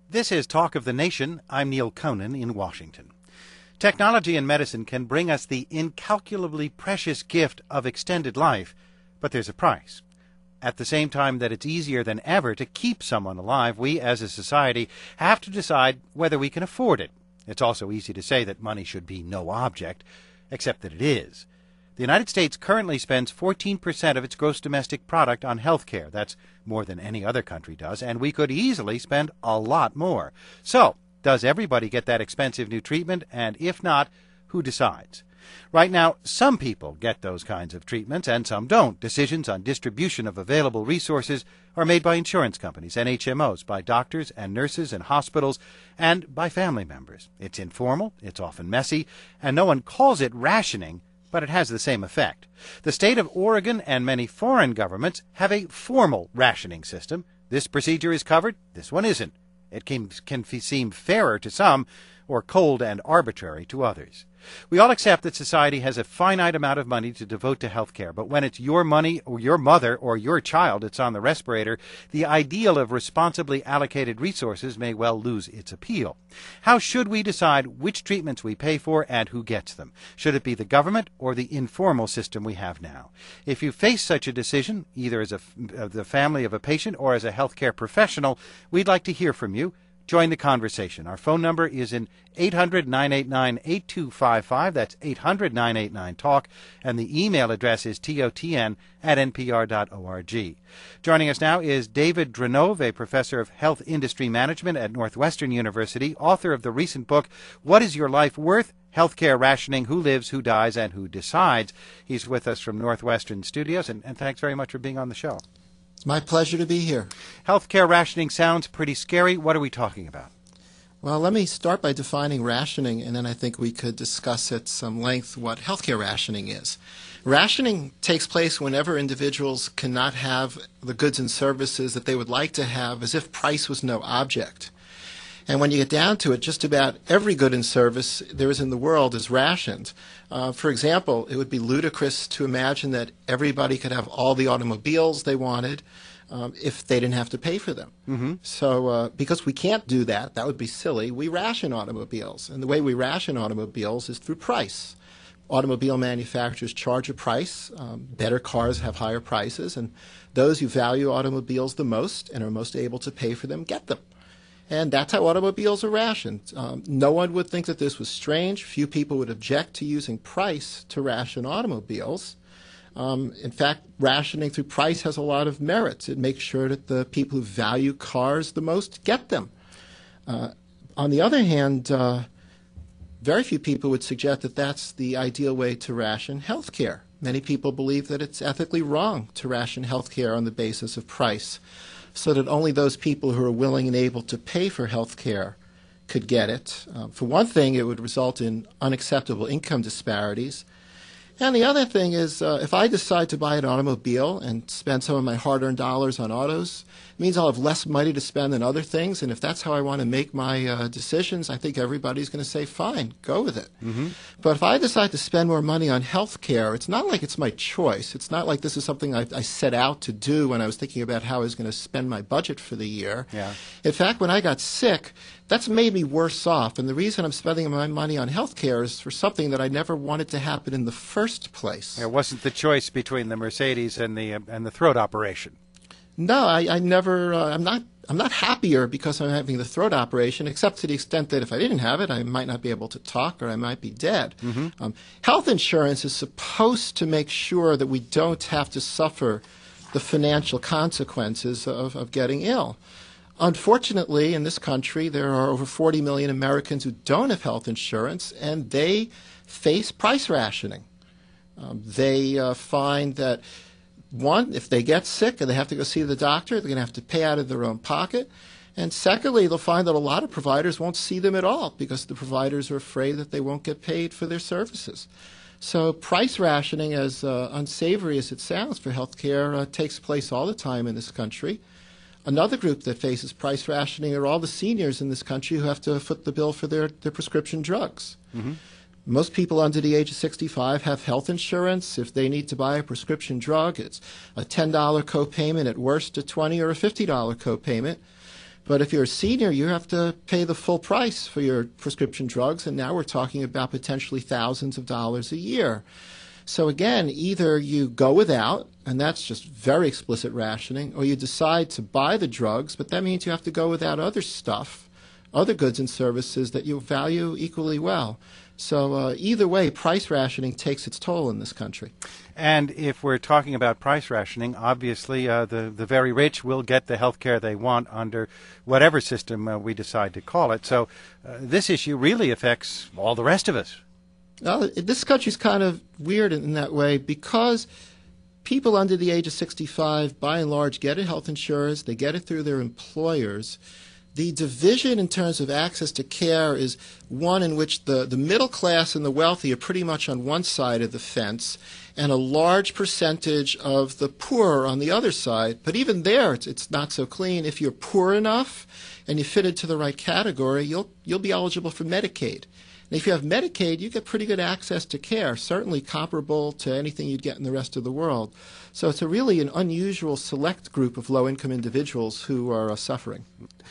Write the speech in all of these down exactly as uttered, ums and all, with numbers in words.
This is Talk of the Nation. I'm Neil Conan in Washington. Technology in medicine can bring us the incalculably precious gift of extended life, but there's a price. At the same time that it's easier than ever to keep someone alive, we as a society have to decide whether we can afford it. It's also easy to say that money should be no object, except that it is. The United States currently spends fourteen percent of its gross domestic product on health care. That's more than any other country does, and we could easily spend a lot more. So, does everybody get that expensive new treatment? And if not, who decides? Right now, some people get those kinds of treatments and some don't. Decisions on distribution of available resources are made by insurance companies and H M Os, by doctors and nurses and hospitals, and by family members. It's informal, it's often messy, and no one calls it rationing, but it has the same effect. The state of Oregon and many foreign governments have a formal rationing system. This procedure is covered, this one isn't. It can, can seem fairer to some or cold and arbitrary to others. We all accept that society has a finite amount of money to devote to health care, but when it's your money or your mother or your child that's on the respirator, the ideal of responsibly allocated resources may well lose its appeal. How should we decide which treatments we pay for and who gets them? Should it be the government or the informal system we have now? If you face such a decision, either as a, uh, the family of a patient or as a health care professional, we'd like to hear from you. Join the conversation. Our phone number is in eight hundred, nine eight nine, eight two five five. That's eight hundred, nine eight nine, talk. And the email address is totn at n p r dot org. Joining us now is David Dranove, a professor of health industry management at Northwestern University, author of the recent book, What is Your Life Worth? Healthcare Rationing, Who Lives, Who Dies, and Who Decides. He's with us from Northwestern Studios, and, and thanks very much for being on the show. It's my pleasure to be here. Healthcare rationing sounds pretty scary. What are we talking about? Well, let me start by defining rationing, and then I think we could discuss at some length what healthcare rationing is. Rationing takes place whenever individuals cannot have the goods and services that they would like to have, as if price was no object. And when you get down to it, just about every good and service there is in the world is rationed. Uh, for example, it would be ludicrous to imagine that everybody could have all the automobiles they wanted um, if they didn't have to pay for them. Mm-hmm. So uh, because we can't do that, that would be silly, we ration automobiles. And the way we ration automobiles is through price. Automobile manufacturers charge a price. Um, better cars have higher prices, and those who value automobiles the most and are most able to pay for them get them. And that's how automobiles are rationed. Um, no one would think that this was strange. Few people would object to using price to ration automobiles. Um, in fact, rationing through price has a lot of merits. It makes sure that the people who value cars the most get them. Uh, on the other hand, uh, very few people would suggest that that's the ideal way to ration health care. Many people believe that it's ethically wrong to ration health care on the basis of price, so that only those people who are willing and able to pay for health care could get it. Um, for one thing, it would result in unacceptable income disparities. And the other thing is, uh, if I decide to buy an automobile and spend some of my hard-earned dollars on autos, it means I'll have less money to spend on other things. And if that's how I want to make my uh, decisions, I think everybody's going to say, fine, go with it. Mm-hmm. But if I decide to spend more money on health care, it's not like it's my choice. It's not like this is something I, I set out to do when I was thinking about how I was going to spend my budget for the year. Yeah. In fact, when I got sick, that's made me worse off. And the reason I'm spending my money on health care is for something that I never wanted to happen in the first place. There wasn't the choice between the Mercedes and the uh, and the throat operation. No, I, I never. Uh, I'm not. I'm not happier because I'm having the throat operation, except to the extent that if I didn't have it, I might not be able to talk or I might be dead. Mm-hmm. Um, health insurance is supposed to make sure that we don't have to suffer the financial consequences of, of getting ill. Unfortunately, in this country, there are over forty million Americans who don't have health insurance, and they face price rationing. Um, they uh, find that, one, if they get sick and they have to go see the doctor, they're going to have to pay out of their own pocket. And secondly, they'll find that a lot of providers won't see them at all because the providers are afraid that they won't get paid for their services. So price rationing, as uh, unsavory as it sounds for health care, uh, takes place all the time in this country. Another group that faces price rationing are all the seniors in this country who have to foot the bill for their, their prescription drugs. Mm-hmm. Most people under the age of sixty-five have health insurance. If they need to buy a prescription drug, it's a ten dollars copayment, at worst a twenty dollars or a fifty dollars copayment. But if you're a senior, you have to pay the full price for your prescription drugs, and now we're talking about potentially thousands of dollars a year. So again, either you go without, and that's just very explicit rationing, or you decide to buy the drugs, but that means you have to go without other stuff, other goods and services that you value equally well. So uh, either way, price rationing takes its toll in this country. And if we're talking about price rationing, obviously uh, the, the very rich will get the health care they want under whatever system uh, we decide to call it. So uh, this issue really affects all the rest of us. Well, this country's kind of weird in that way because people under the age of sixty-five, by and large, get a health insurance. They get it through their employers. The division in terms of access to care is one in which the, the middle class and the wealthy are pretty much on one side of the fence, and a large percentage of the poor are on the other side. But even there, it's, it's not so clean. If you're poor enough and you fit into the right category, you'll you'll be eligible for Medicaid. And if you have Medicaid, you get pretty good access to care, certainly comparable to anything you'd get in the rest of the world. So it's a really an unusual select group of low-income individuals who are uh, suffering.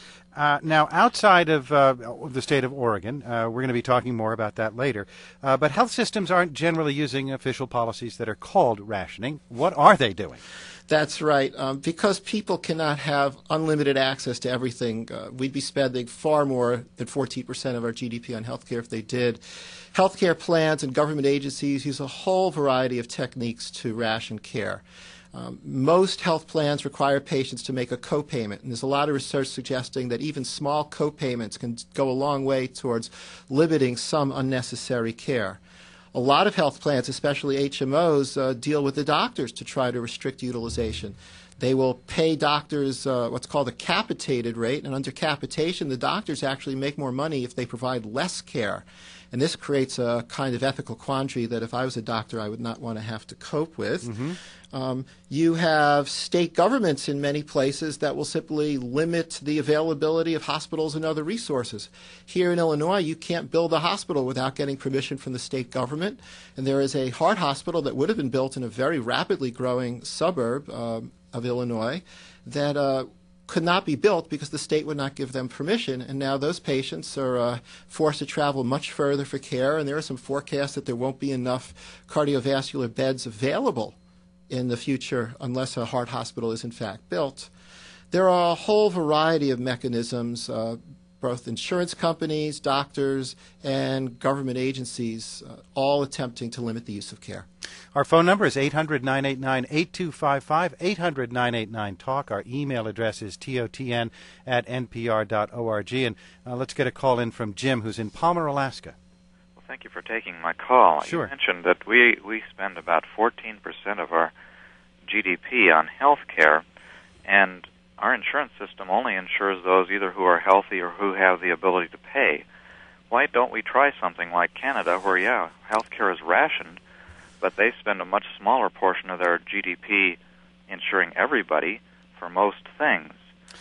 Uh, now, outside of uh, the state of Oregon, uh, we're going to be talking more about that later, uh, but health systems aren't generally using official policies that are called rationing. What are they doing? That's right. Um, because people cannot have unlimited access to everything, uh, we'd be spending far more than fourteen percent of our G D P on healthcare if they did. Healthcare plans and government agencies use a whole variety of techniques to ration care. Um, most health plans require patients to make a copayment, and there's a lot of research suggesting that even small copayments can go a long way towards limiting some unnecessary care. A lot of health plans, especially H M Os, uh, deal with the doctors to try to restrict utilization. They will pay doctors uh, what's called a capitated rate, and under capitation, the doctors actually make more money if they provide less care. And this creates a kind of ethical quandary that if I was a doctor, I would not want to have to cope with. Mm-hmm. Um, you have state governments in many places that will simply limit the availability of hospitals and other resources. Here in Illinois, you can't build a hospital without getting permission from the state government. And there is a heart hospital that would have been built in a very rapidly growing suburb um, of Illinois that uh, could not be built because the state would not give them permission, and now those patients are uh, forced to travel much further for care, and there are some forecasts that there won't be enough cardiovascular beds available in the future unless a heart hospital is in fact built. There are a whole variety of mechanisms, uh, both insurance companies, doctors, and government agencies, uh, all attempting to limit the use of care. Our phone number is eight hundred, nine eight nine, eight two five five, eight hundred, nine eight nine, talk. Our email address is totn at npr dot org. And uh, let's get a call in from Jim, who's in Palmer, Alaska. Well, thank you for taking my call. Sure. You mentioned that we, we spend about fourteen percent of our G D P on health care, and our insurance system only insures those either who are healthy or who have the ability to pay. Why don't we try something like Canada where, yeah, health care is rationed, but they spend a much smaller portion of their G D P insuring everybody for most things?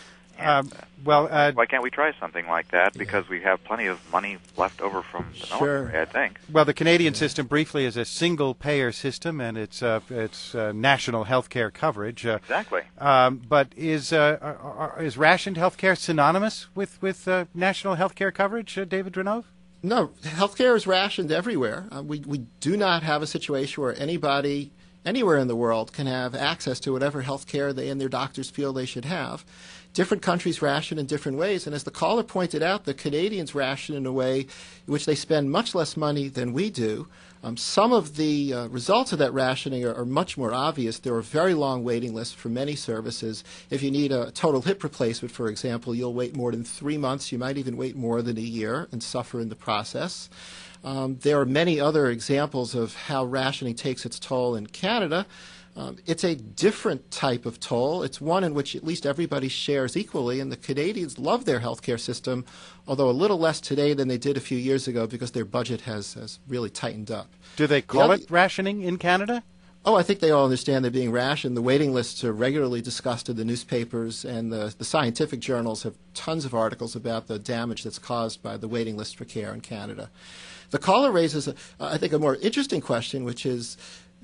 Um, well, uh, why can't we try something like that? Because yeah. we have plenty of money left over from the sure. military, I think. Well, the Canadian yeah. system briefly is a single-payer system, and it's uh, it's uh, national health care coverage. Uh, exactly. Um, but is uh, are, are, is rationed health care synonymous with with uh, national health care coverage, uh, David Drenove? No, health care is rationed everywhere. Uh, we we do not have a situation where anybody anywhere in the world can have access to whatever health care they and their doctors feel they should have. Different countries ration in different ways, and as the caller pointed out, the Canadians ration in a way in which they spend much less money than we do. Um, some of the uh, results of that rationing are, are much more obvious. There are very long waiting lists for many services. If you need a total hip replacement, for example, you'll wait more than three months. You might even wait more than a year and suffer in the process. Um, there are many other examples of how rationing takes its toll in Canada. Um, it's a different type of toll. It's one in which at least everybody shares equally, and the Canadians love their healthcare system, although a little less today than they did a few years ago because their budget has, has really tightened up. Do they call the it rationing in Canada? Oh, I think they all understand they're being rationed. The waiting lists are regularly discussed in the newspapers, and the, the scientific journals have tons of articles about the damage that's caused by the waiting list for care in Canada. The caller raises, a, I think, a more interesting question, which is,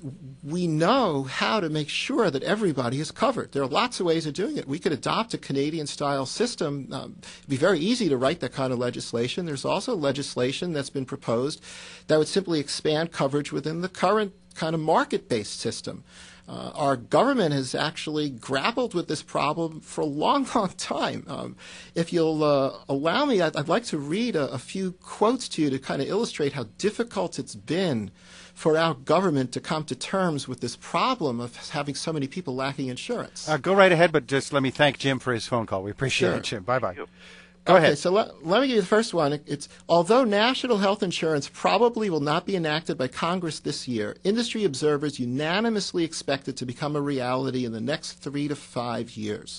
we know how to make sure that everybody is covered. There are lots of ways of doing it. We could adopt a Canadian-style system. Um, it'd be very easy to write that kind of legislation. There's also legislation that's been proposed that would simply expand coverage within the current kind of market-based system. Uh, our government has actually grappled with this problem for a long, long time. Um, if you'll uh, allow me, I'd, I'd like to read a, a few quotes to you to kind of illustrate how difficult it's been for our government to come to terms with this problem of having so many people lacking insurance. Uh, go right ahead, but just let me thank Jim for his phone call. We appreciate Sure. it, Jim. Bye-bye. Yep. Go okay, ahead. so let, let me give you the first one. It's although national health insurance probably will not be enacted by Congress this year, industry observers unanimously expect it to become a reality in the next three to five years.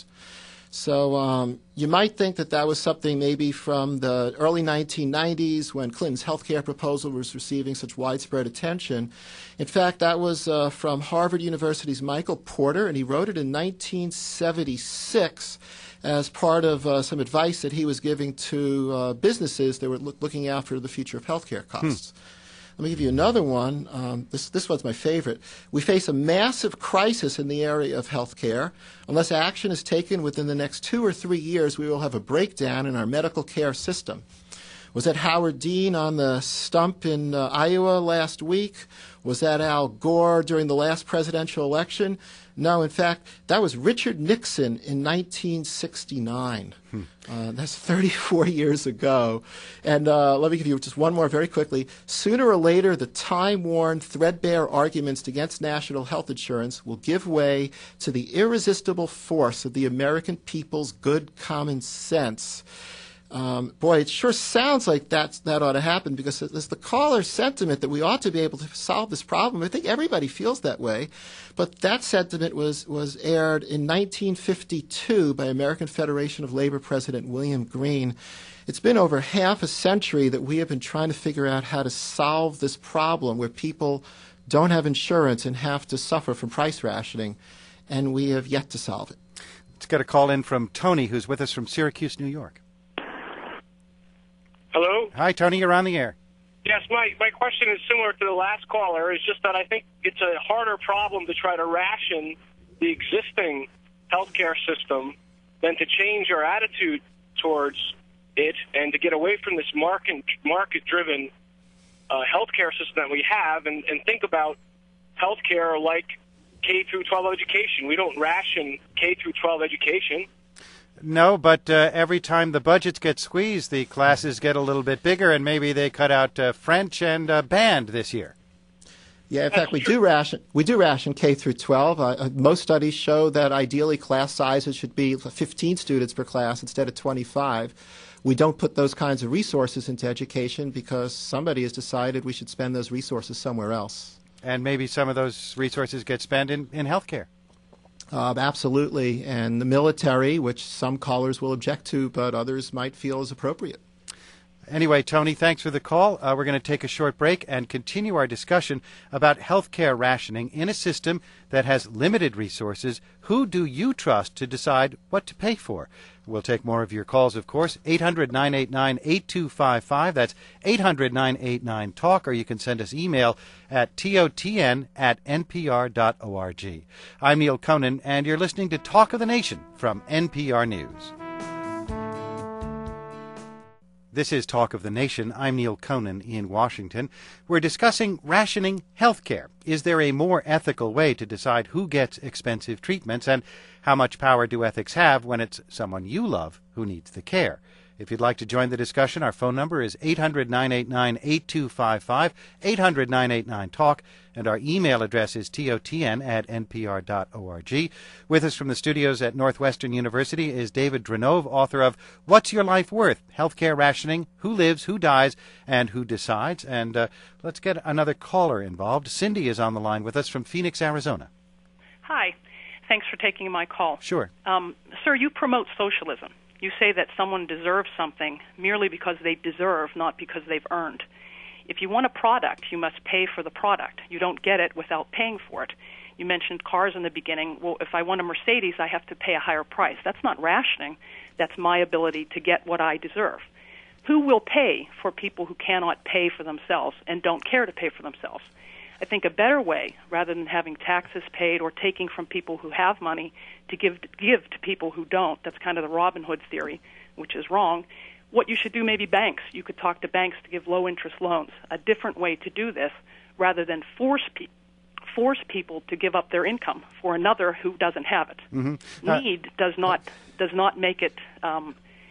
So um, you might think that that was something maybe from the early nineteen nineties when Clinton's health care proposal was receiving such widespread attention. In fact, that was uh, from Harvard University's Michael Porter, and he wrote it in nineteen seventy-six as part of uh, some advice that he was giving to uh, businesses that were look, looking after the future of healthcare costs. Hmm. Let me give you another one. Um, this, this one's my favorite. We face a massive crisis in the area of healthcare. Unless action is taken within the next two or three years, we will have a breakdown in our medical care system. Was that Howard Dean on the stump in uh, Iowa last week? Was that Al Gore during the last presidential election? No, in fact, that was Richard Nixon in nineteen sixty-nine. Hmm. Uh, that's thirty-four years ago. And uh, let me give you just one more very quickly. Sooner or later, the time-worn, threadbare arguments against national health insurance will give way to the irresistible force of the American people's good common sense. Um, boy, it sure sounds like that that ought to happen, because it's the caller's sentiment that we ought to be able to solve this problem. I think everybody feels that way. But that sentiment was, was aired in nineteen fifty-two by American Federation of Labor President William Green. It's been over half a century that we have been trying to figure out how to solve this problem where people don't have insurance and have to suffer from price rationing, and we have yet to solve it. Let's get a call in from Tony, who's with us from Syracuse, New York. Hello? Hi, Tony. You're on the air. Yes, my, my question is similar to the last caller. It's just that I think it's a harder problem to try to ration the existing healthcare system than to change our attitude towards it and to get away from this market, market-driven uh, healthcare system that we have and, and think about healthcare like K through twelve education. We don't ration K through twelve education. No, but uh, every time the budgets get squeezed, the classes get a little bit bigger, and maybe they cut out uh, French and uh, band this year. Yeah, in fact, we do ration we do ration K through twelve. Uh, most studies show that ideally class sizes should be fifteen students per class instead of twenty-five. We don't put those kinds of resources into education because somebody has decided we should spend those resources somewhere else. And maybe some of those resources get spent in, in health care. Uh, absolutely. And the military, which some callers will object to, but others might feel is appropriate. Anyway, Tony, thanks for the call. Uh, we're going to take a short break and continue our discussion about health care rationing in a system that has limited resources. Who do you trust to decide what to pay for? We'll take more of your calls, of course. eight hundred, nine eight nine, eight two five five. That's eight hundred, nine eight nine, talk, or you can send us email at totn at npr.org. I'm Neil Conan, and you're listening to Talk of the Nation from N P R News. This is Talk of the Nation. I'm Neil Conan in Washington. We're discussing rationing health care. Is there a more ethical way to decide who gets expensive treatments, and how much power do ethics have when it's someone you love who needs the care? If you'd like to join the discussion, our phone number is eight hundred, nine eight nine, eight two five five, eight hundred, nine eight nine, talk, and our email address is totn at npr.org. With us from the studios at Northwestern University is David Dranove, author of What's Your Life Worth? Healthcare Rationing, Who Lives, Who Dies, and Who Decides. And uh, let's get another caller involved. Cindy is on the line with us from Phoenix, Arizona. Hi. Thanks for taking my call. Sure. Um, sir, you promote socialism. You say that someone deserves something merely because they deserve, not because they've earned. If you want a product, you must pay for the product. You don't get it without paying for it. You mentioned cars in the beginning. Well, if I want a Mercedes, I have to pay a higher price. That's not rationing. That's my ability to get what I deserve. Who will pay for people who cannot pay for themselves and don't care to pay for themselves? I think a better way, rather than having taxes paid or taking from people who have money to give give to people who don't, that's kind of the Robin Hood theory, which is wrong. What you should do, maybe banks. You could talk to banks to give low-interest loans. A different way to do this, rather than force people. force people to give up their income for another who doesn't have it. Mm-hmm. Uh, Need does not does not make it. Um,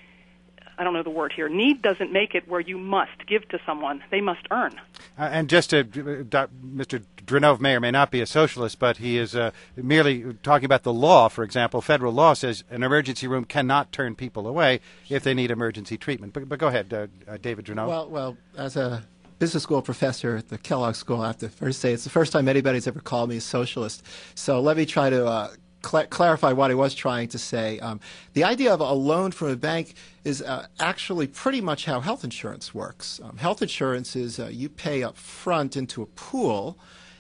I don't know the word here. Need doesn't make it where you must give to someone. They must earn. Uh, and just to, uh, Mister Drenov may or may not be a socialist, but he is uh, merely talking about the law. For example, federal law says an emergency room cannot turn people away if they need emergency treatment. But, but go ahead, uh, uh, David Drenov. Well, well, as a business school professor at the Kellogg School, I have to first say it's the first time anybody's ever called me a socialist. So let me try to uh, cl- clarify what I was trying to say. Um, the idea of a loan from a bank is uh, actually pretty much how health insurance works. Um, health insurance is uh, you pay up front into a pool,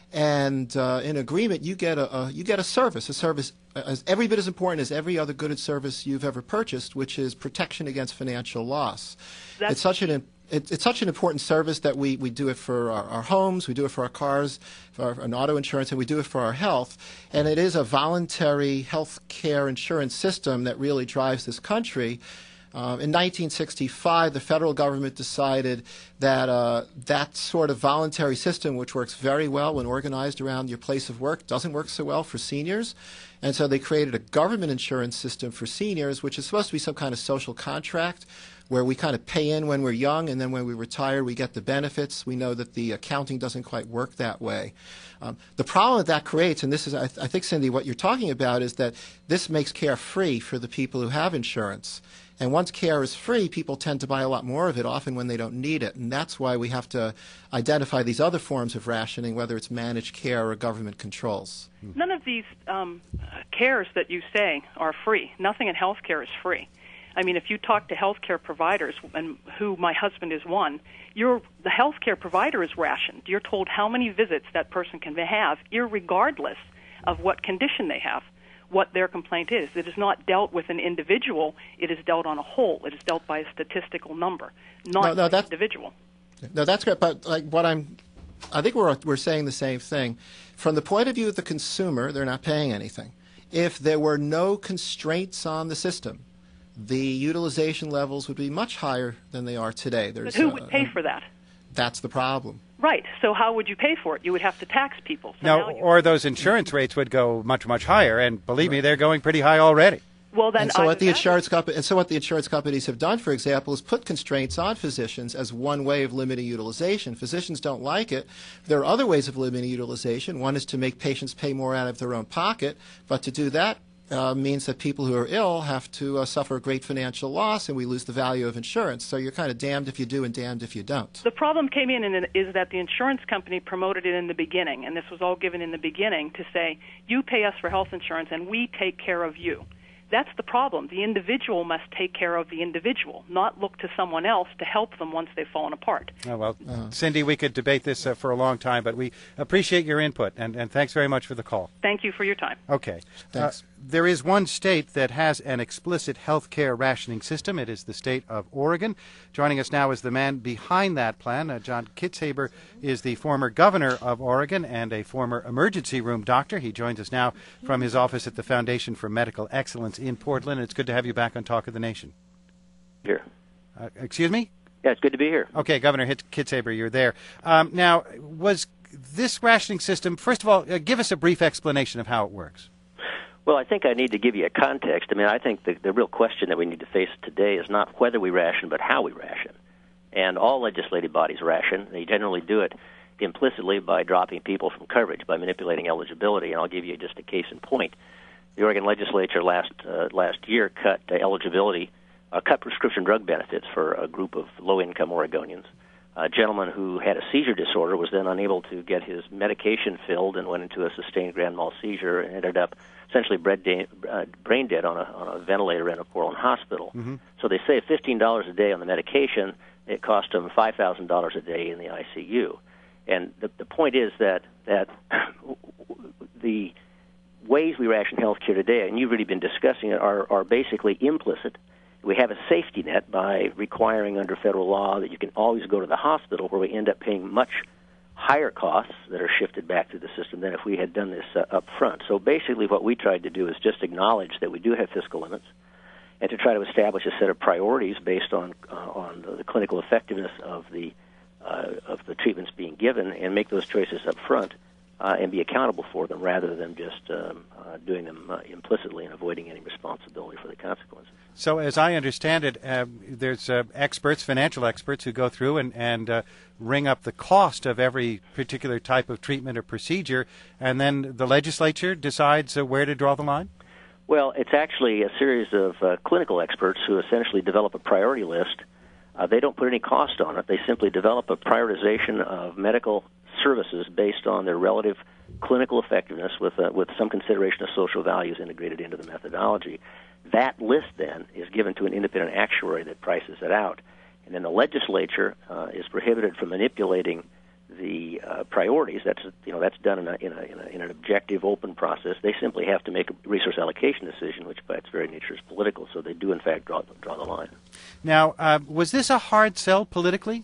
and uh, in agreement you get a, a you get a service, a service as every bit as important as every other good and service you've ever purchased, which is protection against financial loss. That's it's such an It, it's such an important service that we, we do it for our, our homes, we do it for our cars, for our, an auto insurance, and we do it for our health. And it is a voluntary health care insurance system that really drives this country. Um, in nineteen sixty-five, the federal government decided that uh, that sort of voluntary system, which works very well when organized around your place of work, doesn't work so well for seniors. And so they created a government insurance system for seniors, which is supposed to be some kind of social contract, where we kind of pay in when we're young, and then when we retire, we get the benefits. We know that the accounting doesn't quite work that way. Um, the problem that that creates, and this is, I, th- I think, Cindy, what you're talking about, is that this makes care free for the people who have insurance. And once care is free, people tend to buy a lot more of it, often when they don't need it. And that's why we have to identify these other forms of rationing, whether it's managed care or government controls. None of these um, cares that you say are free. Nothing in healthcare is free. I mean, if you talk to healthcare providers, and who my husband is one, you're, the healthcare provider is rationed. You're told how many visits that person can have, irregardless of what condition they have, what their complaint is. It is not dealt with an individual. It is dealt on a whole. It is dealt by a statistical number, not no, no, an that, individual. No, that's great. But like what I'm, I think we're we're saying the same thing. From the point of view of the consumer, they're not paying anything. If there were no constraints on the system, the utilization levels would be much higher than they are today. There's, but who uh, would pay for that? That's the problem. Right. So how would you pay for it? You would have to tax people. So no, now you- or those insurance rates would go much, much higher. And believe me, they're going pretty high already. Well, then and so I what the imagine- insurance company and so what the insurance companies have done, for example, is put constraints on physicians as one way of limiting utilization. Physicians don't like it. There are other ways of limiting utilization. One is to make patients pay more out of their own pocket, but to do that uh, means that people who are ill have to uh, suffer a great financial loss, and we lose the value of insurance. So you're kind of damned if you do and damned if you don't. The problem came in and is that the insurance company promoted it in the beginning, and this was all given in the beginning to say, you pay us for health insurance and we take care of you. That's the problem. The individual must take care of the individual, not look to someone else to help them once they've fallen apart. Oh, well, uh, Cindy, we could debate this uh, for a long time, but we appreciate your input, and, and thanks very much for the call. Thank you for your time. Okay. Thanks. Uh, there is one state that has an explicit health care rationing system. It is the state of Oregon. Joining us now is the man behind that plan. Uh, John Kitzhaber is the former governor of Oregon and a former emergency room doctor. He joins us now from his office at the Foundation for Medical Excellence in Portland. It's good to have you back on Talk of the Nation. Here. Uh, excuse me? Yeah, it's good to be here. Okay, Governor Kitzhaber, you're there. Um, now, was this rationing system, first of all, uh, give us a brief explanation of how it works. Well, I think I need to give you a context. I mean, I think the, the real question that we need to face today is not whether we ration, but how we ration. And all legislative bodies ration. They generally do it implicitly by dropping people from coverage, by manipulating eligibility. And I'll give you just a case in point. The Oregon legislature last uh, last year cut uh, eligibility, uh, cut prescription drug benefits for a group of low-income Oregonians. A gentleman who had a seizure disorder was then unable to get his medication filled and went into a sustained grand mal seizure and ended up essentially brain dead on a, on a ventilator in a Portland hospital. Mm-hmm. So they save fifteen dollars a day on the medication. It cost them five thousand dollars a day in the I C U. And the, the point is that, that the ways we ration health care today, and you've really been discussing it, are, are basically implicit. We have a safety net by requiring under federal law that you can always go to the hospital, where we end up paying much higher costs that are shifted back to the system than if we had done this uh, up front. So basically what we tried to do is just acknowledge that we do have fiscal limits and to try to establish a set of priorities based on uh, on the, the clinical effectiveness of the uh, of the treatments being given and make those choices up front uh, and be accountable for them rather than just um, uh, doing them uh, implicitly and avoiding any responsibility for the consequences. So as I understand it, uh, there's uh, experts, financial experts, who go through and, and uh, ring up the cost of every particular type of treatment or procedure, and then the legislature decides uh, where to draw the line? Well, it's actually a series of uh, clinical experts who essentially develop a priority list. Uh, they don't put any cost on it. They simply develop a prioritization of medical services based on their relative clinical effectiveness with uh, with some consideration of social values integrated into the methodology. That list then is given to an independent actuary that prices it out. And then the legislature uh, is prohibited from manipulating the uh, priorities. That's you know that's done in, a, in, a, in, a, in an objective, open process. They simply have to make a resource allocation decision, which by its very nature is political. So they do in fact draw draw the line. Now, uh, was this a hard sell politically?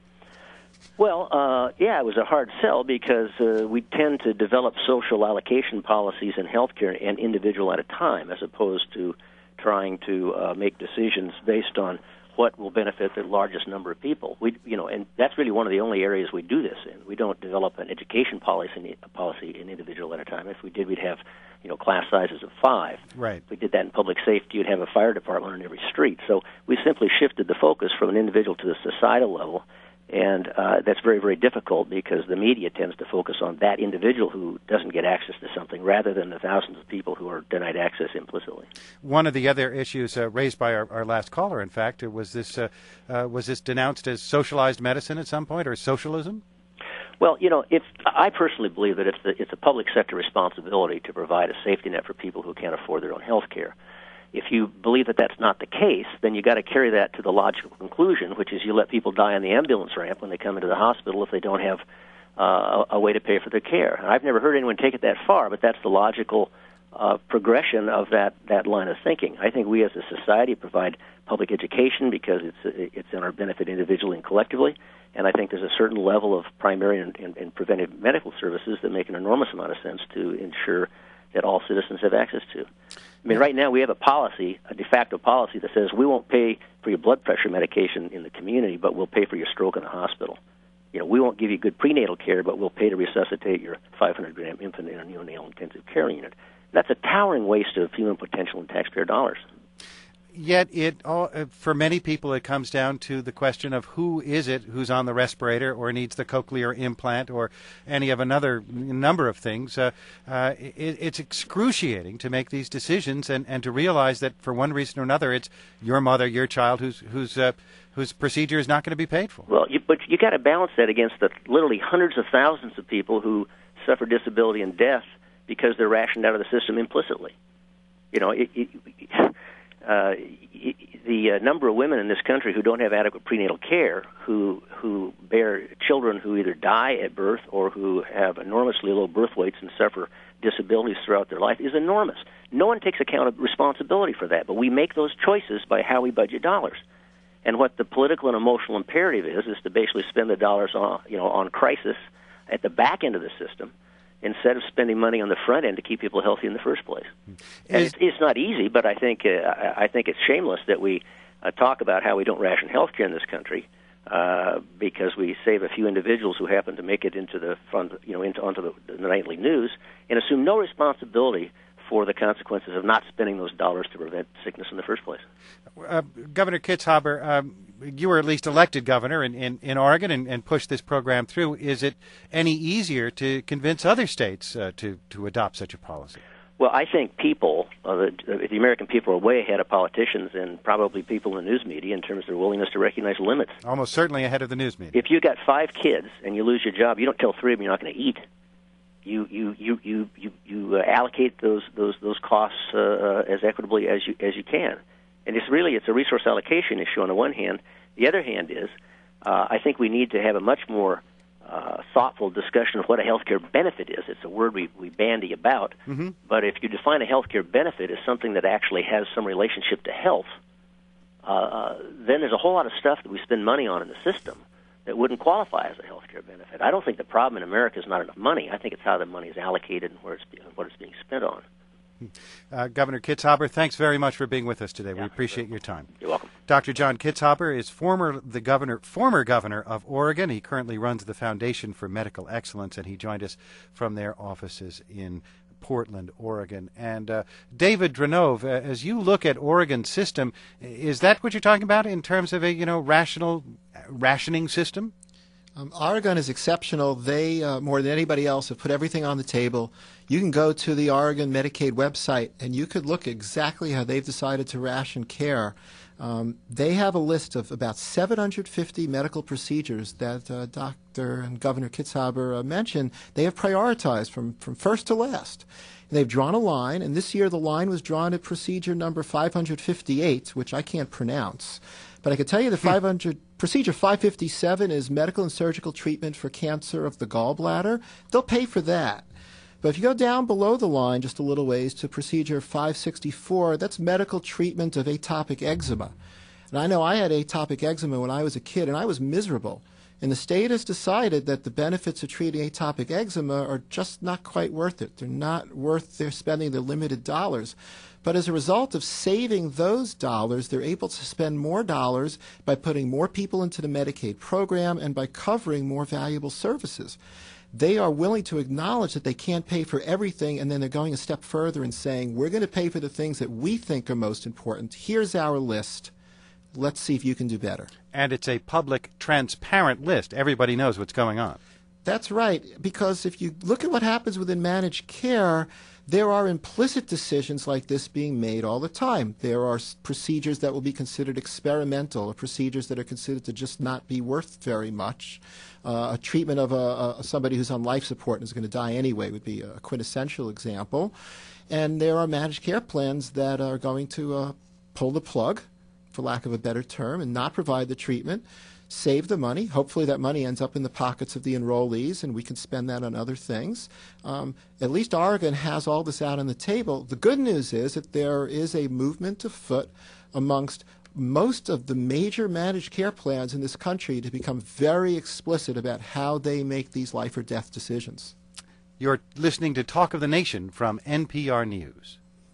Well, uh, yeah, it was a hard sell because uh, we tend to develop social allocation policies in healthcare an individual at a time, as opposed to trying to uh, make decisions based on what will benefit the largest number of people. We, you know, and that's really one of the only areas we do this in. We don't develop an education policy policy an individual at a time. If we did, we'd have, you know, class sizes of five. Right. If we did that in public safety, you'd have a fire department on every street. So we simply shifted the focus from an individual to the societal level. And uh, that's very, very difficult because the media tends to focus on that individual who doesn't get access to something rather than the thousands of people who are denied access implicitly. One of the other issues uh, raised by our, our last caller, in fact, was this uh, uh, was this denounced as socialized medicine at some point, or socialism? Well, you know, if I personally believe that it's the, it's a public sector responsibility to provide a safety net for people who can't afford their own health care. If you believe that that's not the case, then you got to carry that to the logical conclusion, which is you let people die on the ambulance ramp when they come into the hospital if they don't have uh, a way to pay for their care. And I've never heard anyone take it that far, but that's the logical uh, progression of that, that line of thinking. I think we as a society provide public education because it's it's in our benefit individually and collectively, and I think there's a certain level of primary and, and, and preventive medical services that make an enormous amount of sense to ensure that all citizens have access to. I mean, right now we have a policy, a de facto policy that says we won't pay for your blood pressure medication in the community, but we'll pay for your stroke in the hospital. You know, we won't give you good prenatal care, but we'll pay to resuscitate your five hundred gram infant in a neonatal intensive care unit. That's a towering waste of human potential and taxpayer dollars. Yet, it all, for many people, it comes down to the question of who is it who's on the respirator or needs the cochlear implant or any of another number of things. Uh, uh, it, it's excruciating to make these decisions and, and to realize that for one reason or another, it's your mother, your child, whose whose uh, whose procedure is not going to be paid for. Well, you, but you got to balance that against the literally hundreds of thousands of people who suffer disability and death because they're rationed out of the system implicitly. You know, it, it, Uh, the uh, number of women in this country who don't have adequate prenatal care, who who bear children who either die at birth or who have enormously low birth weights and suffer disabilities throughout their life, is enormous. No one takes account of responsibility for that, but we make those choices by how we budget dollars. And what the political and emotional imperative is is to basically spend the dollars on you know on crisis at the back end of the system, instead of spending money on the front end to keep people healthy in the first place. And it's, it's not easy, but I think uh, I think it's shameless that we uh, talk about how we don't ration health care in this country uh, because we save a few individuals who happen to make it into the front, you know, into onto the, the nightly news, and assume no responsibility for the consequences of not spending those dollars to prevent sickness in the first place. Uh, Governor Kitzhaber, um, you were at least elected governor in, in, in Oregon and, and pushed this program through. Is it any easier to convince other states uh, to, to adopt such a policy? Well, I think people, uh, the, the American people, are way ahead of politicians and probably people in the news media in terms of their willingness to recognize limits. Almost certainly ahead of the news media. If you got five kids and you lose your job, you don't tell three of them you're not going to eat. You you you you you, you uh, allocate those those those costs uh, uh, as equitably as you as you can, and it's really it's a resource allocation issue on the one hand. The other hand is, uh, I think we need to have a much more uh, thoughtful discussion of what a healthcare benefit is. It's a word we we bandy about, mm-hmm. but if you define a healthcare benefit as something that actually has some relationship to health, uh, then there's a whole lot of stuff that we spend money on in the system that wouldn't qualify as a healthcare care benefit. I don't think the problem in America is not enough money. I think it's how the money is allocated and where it's, what it's being spent on. Uh, Governor Kitzhaber, thanks very much for being with us today. Yeah, we appreciate your time. You're welcome. Doctor John Kitzhaber is former the governor, former governor of Oregon. He currently runs the Foundation for Medical Excellence, and he joined us from their offices in Portland, Oregon. And uh, David Dranove, uh, as you look at Oregon's system, is that what you're talking about in terms of a you know rational rationing system? Um, Oregon is exceptional. They, uh, more than anybody else, have put everything on the table. You can go to the Oregon Medicaid website, and you could look exactly how they've decided to ration care. Um, they have a list of about seven hundred fifty medical procedures that uh, Doctor and Governor Kitzhaber uh, mentioned. They have prioritized from, from first to last. And they've drawn a line, and this year the line was drawn at procedure number five hundred fifty-eight, which I can't pronounce. But I can tell you the five hundred procedure five fifty-seven is medical and surgical treatment for cancer of the gallbladder. They'll pay for that. But if you go down below the line just a little ways to procedure five sixty-four, that's medical treatment of atopic eczema. And I know I had atopic eczema when I was a kid, and I was miserable. And the state has decided that the benefits of treating atopic eczema are just not quite worth it. They're not worth their spending the limited dollars. But as a result of saving those dollars, they're able to spend more dollars by putting more people into the Medicaid program and by covering more valuable services. They are willing to acknowledge that they can't pay for everything, and then they're going a step further and saying, we're going to pay for the things that we think are most important. Here's our list. Let's see if you can do better. And it's a public, transparent list. Everybody knows what's going on. That's right, because if you look at what happens within managed care, there are implicit decisions like this being made all the time. There are procedures that will be considered experimental, or procedures that are considered to just not be worth very much. Uh, a treatment of a, a, somebody who's on life support and is going to die anyway would be a quintessential example. And there are managed care plans that are going to uh, pull the plug, for lack of a better term, and not provide the treatment, save the money. Hopefully that money ends up in the pockets of the enrollees, and we can spend that on other things. Um, at least Oregon has all this out on the table. The good news is that there is a movement afoot amongst most of the major managed care plans in this country to become very explicit about how they make these life or death decisions. You're listening to Talk of the Nation from N P R News.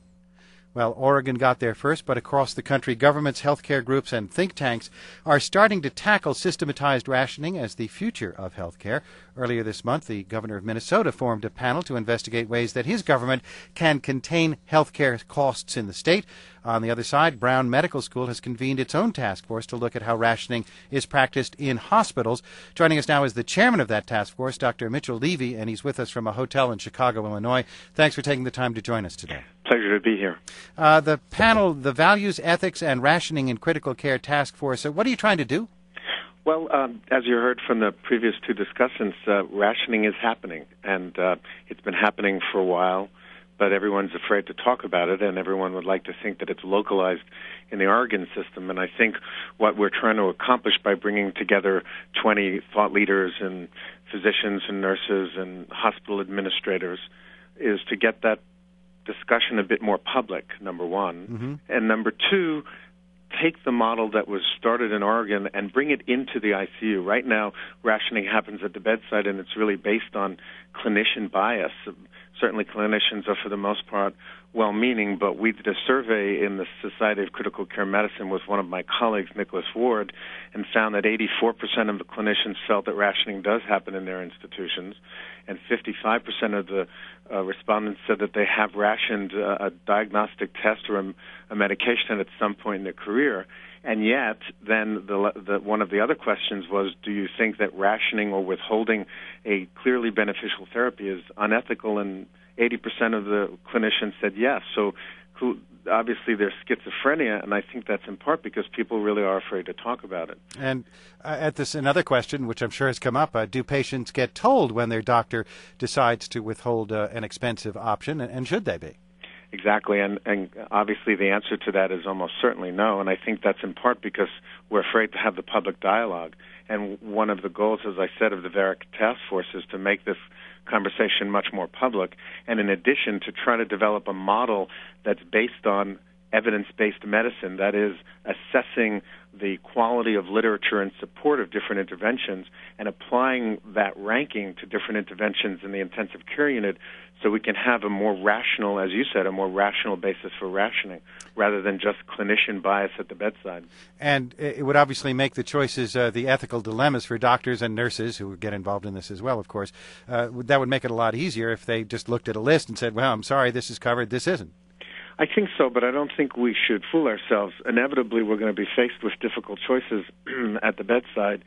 Well, Oregon got there first, but across the country, governments, healthcare groups, and think tanks are starting to tackle systematized rationing as the future of healthcare. Earlier this month, the governor of Minnesota formed a panel to investigate ways that his government can contain healthcare costs in the state. On the other side, Brown Medical School has convened its own task force to look at how rationing is practiced in hospitals. Joining us now is the chairman of that task force, Doctor Mitchell Levy, and he's with us from a hotel in Chicago, Illinois. Thanks for taking the time to join us today. Pleasure to be here. Uh, the panel, the Values, Ethics, and Rationing in Critical Care Task Force, uh, what are you trying to do? Well, um, as you heard from the previous two discussants, uh, rationing is happening, and uh, it's been happening for a while, but everyone's afraid to talk about it, and everyone would like to think that it's localized in the Oregon system. And I think what we're trying to accomplish by bringing together twenty thought leaders and physicians and nurses and hospital administrators is to get that discussion a bit more public, number one. Mm-hmm. And number two, take the model that was started in Oregon and bring it into the I C U. Right now, rationing happens at the bedside, and it's really based on clinician bias. Certainly clinicians are, for the most part, well-meaning, but we did a survey in the Society of Critical Care Medicine with one of my colleagues, Nicholas Ward, and found that eighty-four percent of the clinicians felt that rationing does happen in their institutions, and fifty-five percent of the uh, respondents said that they have rationed uh, a diagnostic test or a, a medication at some point in their career. And yet, then the, the, one of the other questions was, do you think that rationing or withholding a clearly beneficial therapy is unethical? And eighty percent of the clinicians said yes. So obviously there's schizophrenia, and I think that's in part because people really are afraid to talk about it. And uh, at this, another question, which I'm sure has come up, uh, do patients get told when their doctor decides to withhold uh, an expensive option, and, and should they be? Exactly, and, and obviously the answer to that is almost certainly no, and I think that's in part because we're afraid to have the public dialogue. And one of the goals, as I said, of the V A R C task force is to make this conversation much more public, and in addition to try to develop a model that's based on evidence-based medicine, that is, assessing the quality of literature in support of different interventions and applying that ranking to different interventions in the intensive care unit so we can have a more rational, as you said, a more rational basis for rationing rather than just clinician bias at the bedside. And it would obviously make the choices, uh, the ethical dilemmas for doctors and nurses who would get involved in this as well, of course. Uh, that would make it a lot easier if they just looked at a list and said, well, I'm sorry, this is covered, this isn't. I think so, but I don't think we should fool ourselves. Inevitably, we're going to be faced with difficult choices at the bedside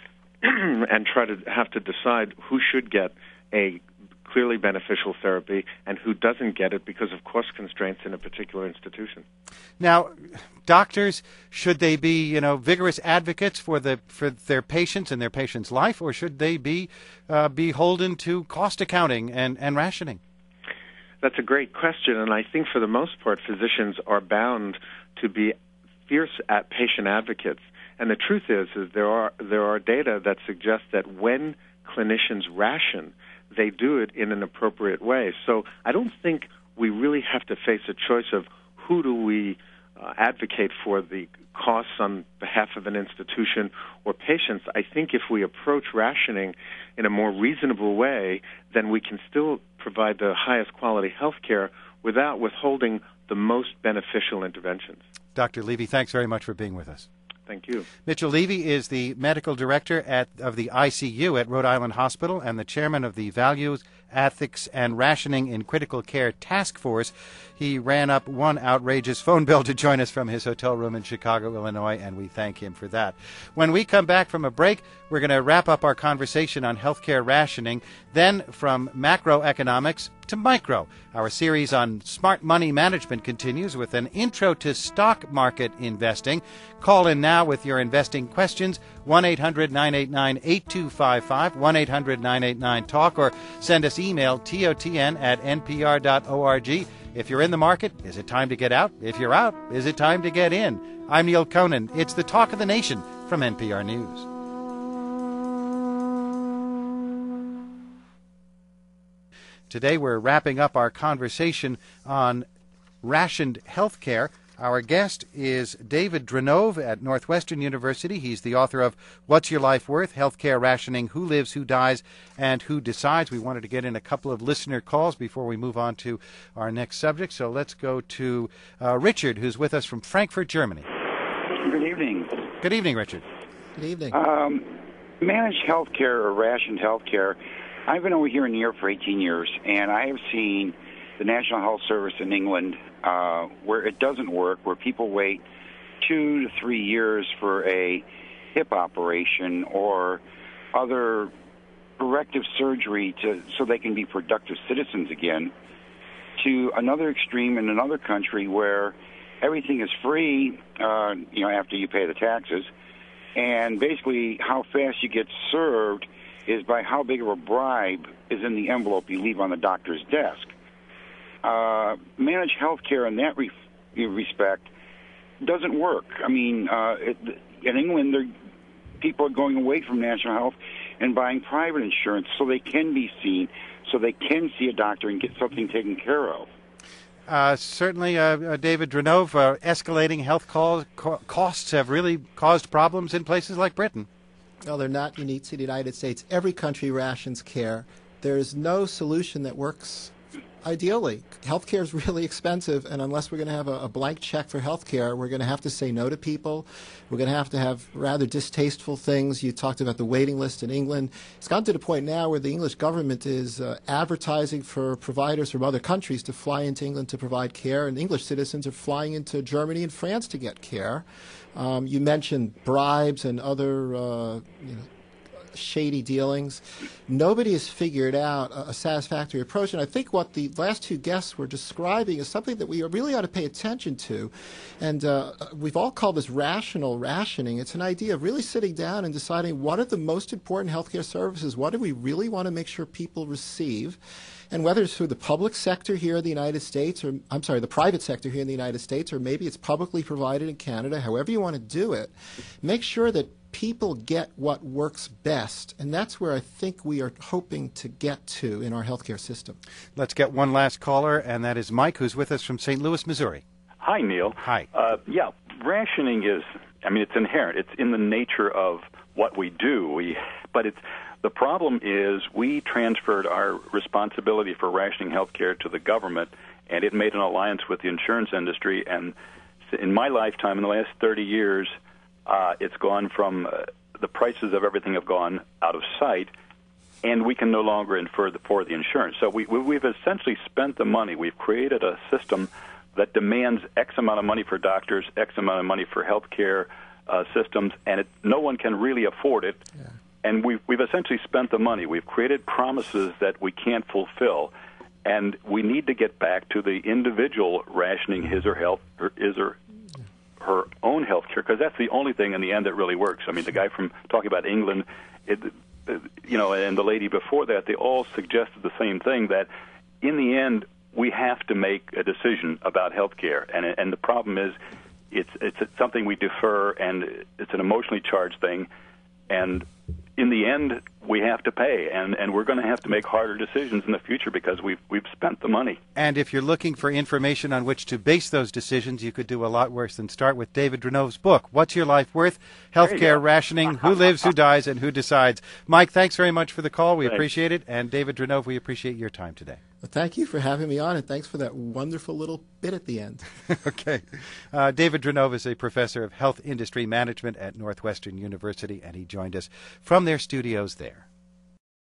and try to have to decide who should get a clearly beneficial therapy and who doesn't get it because of cost constraints in a particular institution. Now, doctors, should they be, you know, vigorous advocates for the for their patients and their patients' life, or should they be uh, beholden to cost accounting and, and rationing? That's a great question, and I think for the most part, physicians are bound to be fierce at patient advocates. And the truth is, is there are there are data that suggest that when clinicians ration, they do it in an appropriate way. So I don't think we really have to face a choice of who do we uh, advocate for the costs on behalf of an institution or patients. I think if we approach rationing in a more reasonable way, then we can still provide the highest quality health care without withholding the most beneficial interventions. Doctor Levy, thanks very much for being with us. Thank you. Mitchell Levy is the medical director at, of the I C U at Rhode Island Hospital and the chairman of the Values, Ethics, and Rationing in Critical Care Task Force. He ran up one outrageous phone bill to join us from his hotel room in Chicago, Illinois, and we thank him for that. When we come back from a break, we're going to wrap up our conversation on healthcare rationing. Then, from macroeconomics to micro, our series on smart money management continues with an intro to stock market investing. Call in now with your investing questions, one eight hundred nine eight nine eight two five five, one eight hundred nine eight nine talk, or send us email, totn at npr dot org. If you're in the market, is it time to get out? If you're out, is it time to get in? I'm Neil Conan. It's the Talk of the Nation from N P R News. Today we're wrapping up our conversation on rationed health care. Our guest is David Dranove at Northwestern University. He's the author of What's Your Life Worth? Healthcare Rationing, Who Lives, Who Dies, and Who Decides. We wanted to get in a couple of listener calls before we move on to our next subject. So let's go to uh, Richard, who's with us from Frankfurt, Germany. Good evening. Good evening, Richard. Good evening. Um, managed healthcare or rationed healthcare. I've been over here in Europe for eighteen years, and I have seen the National Health Service in England uh, where it doesn't work, where people wait two to three years for a hip operation or other corrective surgery to so they can be productive citizens again, to another extreme in another country where everything is free, uh, you know, after you pay the taxes, and basically how fast you get served is by how big of a bribe is in the envelope you leave on the doctor's desk. Uh, managed healthcare in that re- respect doesn't work. I mean, uh, it, in England, people are going away from national health and buying private insurance so they can be seen, so they can see a doctor and get something taken care of. Uh, certainly, uh, uh, David Dranove, uh, escalating health call, co- costs have really caused problems in places like Britain. No, they're not unique to the United States. Every country rations care. There is no solution that works ideally. Healthcare is really expensive, and unless we're going to have a, a blank check for healthcare, we're going to have to say no to people. We're going to have to have rather distasteful things. You talked about the waiting list in England. It's gotten to the point now where the English government is uh, advertising for providers from other countries to fly into England to provide care, and English citizens are flying into Germany and France to get care. Um, you mentioned bribes and other uh, you know, shady dealings. Nobody has figured out a, a satisfactory approach, and I think what the last two guests were describing is something that we really ought to pay attention to. And uh, we've all called this rational rationing. It's an idea of really sitting down and deciding what are the most important healthcare services, what do we really want to make sure people receive, and whether it's through the public sector here in the United States, or I'm sorry, the private sector here in the United States, or maybe it's publicly provided in Canada, however you want to do it, make sure that people get what works best, and that's where I think we are hoping to get to in our healthcare system. Let's get one last caller, and that is Mike, who's with us from Saint Louis, Missouri. Hi, Neil. Hi. Uh, yeah, rationing is, I mean, it's inherent. It's in the nature of what we do. We, but it's the problem is we transferred our responsibility for rationing health care to the government, and it made an alliance with the insurance industry. And in my lifetime, in the last thirty years, uh, it's gone from uh, the prices of everything have gone out of sight, and we can no longer infer the, for the insurance. So we, we, we've essentially spent the money. We've created a system that demands X amount of money for doctors, X amount of money for health care uh, systems, and it, no one can really afford it. Yeah. And we've, we've essentially spent the money. We've created promises that we can't fulfill, and we need to get back to the individual rationing his or health or his or her own health care, because that's the only thing in the end that really works. I mean, the guy from talking about England, it, you know, and the lady before that, they all suggested the same thing, that in the end, we have to make a decision about health care. And, and the problem is it's, it's something we defer, and it's an emotionally charged thing. And in the end, we have to pay, and, and we're going to have to make harder decisions in the future because we've we've spent the money. And if you're looking for information on which to base those decisions, you could do a lot worse than start with David Drenov's book, What's Your Life Worth? Healthcare Rationing, Who Lives, Who Dies, and Who Decides. Mike, thanks very much for the call. We thanks. appreciate it. And David Drenov, we appreciate your time today. Well, thank you for having me on, and thanks for that wonderful little bit at the end. Okay. Uh, David Drenov is a professor of health industry management at Northwestern University, and he joined us from their studios there.